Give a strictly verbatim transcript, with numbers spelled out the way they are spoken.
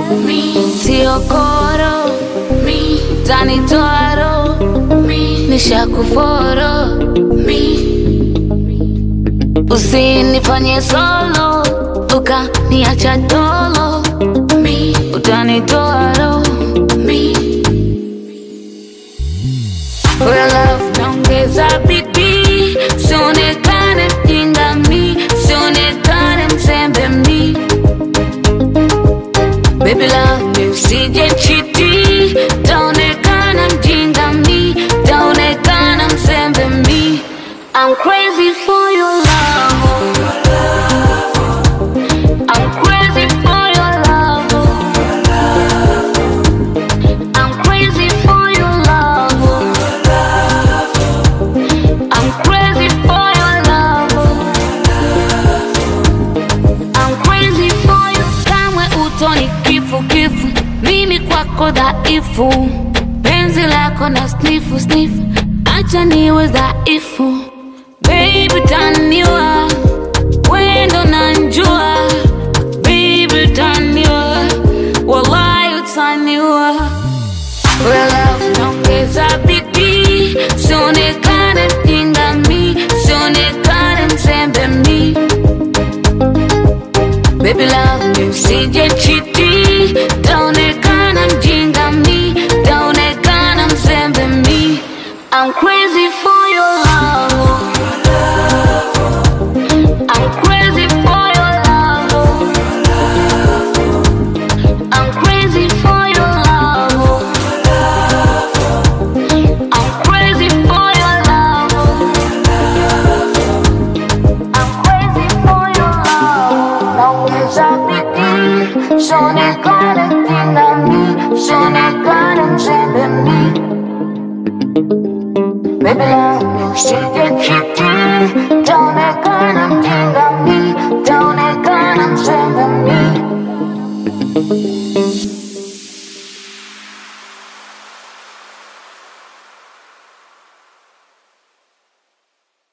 sio koro, tanitoro, nishakuforo, usinifanye solo, ukaniacha dolo, utanitoro. For your love, naongeza bidii, sionekane mjinga mi, sionekane mzembe mi. Baby love, usije chiti, taonekana mjinga mi, taonekana mzembe mi. I'm crazy for your love, I'm crazy for your love, I'm crazy for your love, I'm crazy for your love, I'm crazy for you. Kamwe utoni kifu kifu, mimi kwako dhaifu, penzi lako na snifu snifu, acha niwe dhaifu. Baby taniwa, wendo nanjua, baby taniwa, wallahi utaniwa. For your love, naongeza bidii, sionekane mjinga mi, sionekane mzembe mi. Baby love, usije chiti, taonekana mjinga mi, taonekana mzembe mi. I'm crazy for your love, I'm crazy for your love, I'm crazy for your love, I'm crazy for your love, I'm crazy for your love. Naongeza bidii, sionekane mjinga mi, sionekane mzembe mi. Baby love, usije